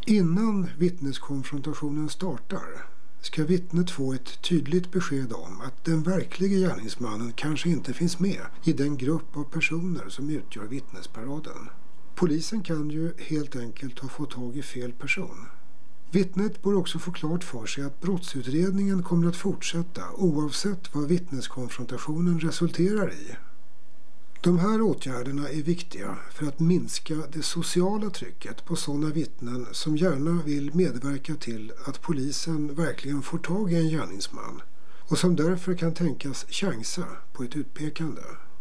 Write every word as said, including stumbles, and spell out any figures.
Innan vittneskonfrontationen startar ska vittnet få ett tydligt besked om att den verkliga gärningsmannen kanske inte finns med i den grupp av personer som utgör vittnesparaden. Polisen kan ju helt enkelt ha fått tag i fel person. Vittnet bör också få klart för sig att brottsutredningen kommer att fortsätta oavsett vad vittneskonfrontationen resulterar i. De här åtgärderna är viktiga för att minska det sociala trycket på sådana vittnen som gärna vill medverka till att polisen verkligen får tag i en gärningsman och som därför kan tänkas chansa på ett utpekande.